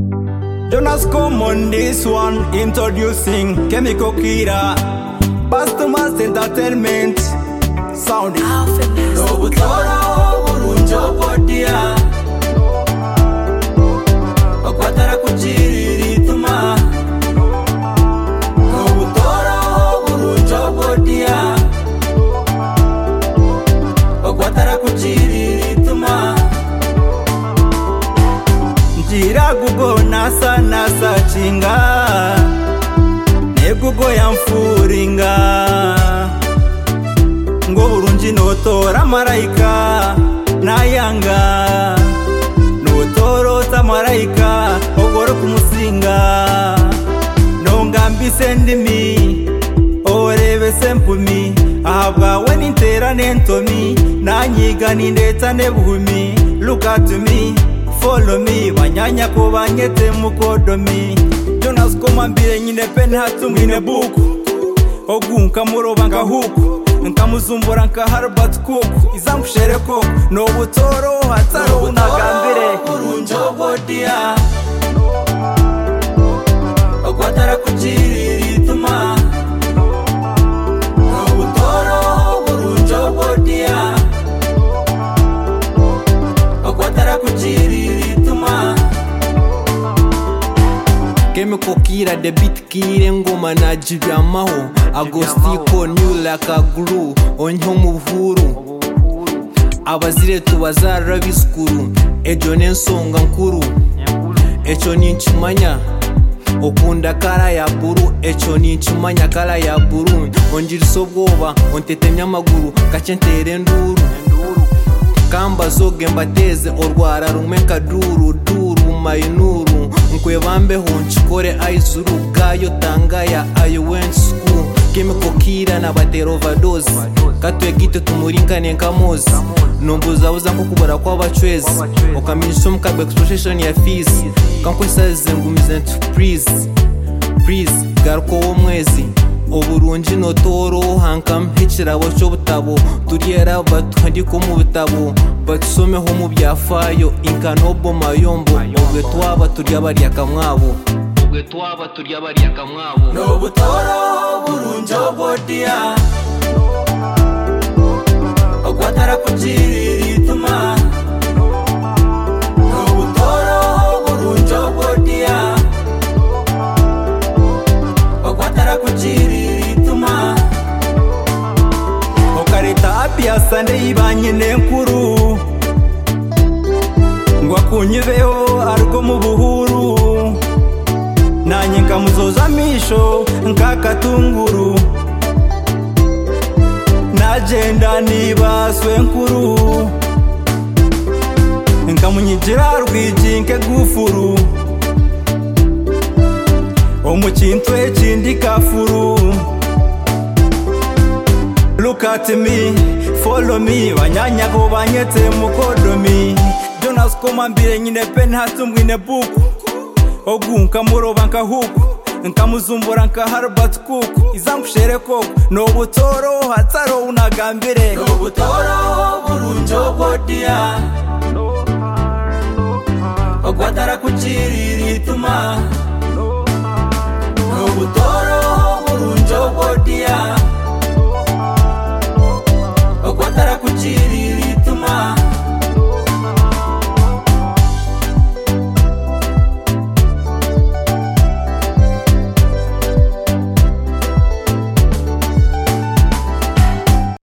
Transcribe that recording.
Jonas come on this one, introducing Chemical Kira, Bastamas Entertainment, sound. No butoro burunjo bodia, okwatara kuchiri tuma. No butoro burunjo bodia, okwatara kuchiri tuma. Njira gugo nasa chinga, ne gugo yamfuringa. Ngo burunji notora marayika nayanga, notorota marayika ogoro kumusinga. Nongambise ndimi orebe sempumi, ahabwawe n'intera n'entomi, nanyiga n'indeta n'ebuhumi. Look at me, follow me, banyanya ko banyete mukodomi. Jonas koma mbire nyine pen hatu mwine buku, ogunka muroba nkahuku, nkamuzumbura nka Harvard kuku, izamkushere koko. No butoro hataro unagambire burunjo bodia, okwatara kuchiri tuma. No butoro burunjo bodia, okwatara kuchiri tuma. Chemical Kira, the beat kire ngoma na jibyamaho. Agostiko new like a glue, onyo muvuru. Abazire tubazara biskuru, ejo nensonga nkuru. Echo ninchumanya, okunda kara ya buru. Echo ninchumanya kara ya buru. Onjiriso bwoba, ontetemya amaguru, kachentere nduru. Kamba zoge mbateze orwara rumeka duru mayinuru. Nkwebambeho nchikore aizuru gayo tangaya I went school. Chemical Kira na batero overdose, katwegite tumuringane nkamozi. Nombuzabuza nko kubara kw'abachwezi, okaminisha mukagwe expression ya fees. Kankwesaze ngumize nti please garuko wo mwezi. Oburunji notoro hankam hikirabo cy'obutabo, turiyera batwandiko mu bitabo, batusomeho mu byafayo inkanobo mayombo. Obwe twaba turya bari akamwabo, no butoro burunjo bodia, okwatara kuchiri tuma. No butoro burunjo bodia, okwatara kuchiri tuma. Okarita apia sande ibanye nenkuru, ngwa kunyubeho ariko mu buhuru. Nanye nkamuzoza misho nkakatunguru, najenda nibaswe nkuru. Nkamunyigira rwijinke gufuru, omukintu ekindi kafuru. Look at me, follow me, banyanya ko banyete mukodomi. Jonas koma mbire nyine pen hatu mwine buku, ogunka muroba nkahuku, nkamuzumbura nka Harvard kuku, izamkushere koko. No butoro hataro unagambire, no butoro burunjo bodia, okwatara kuchiri tuma.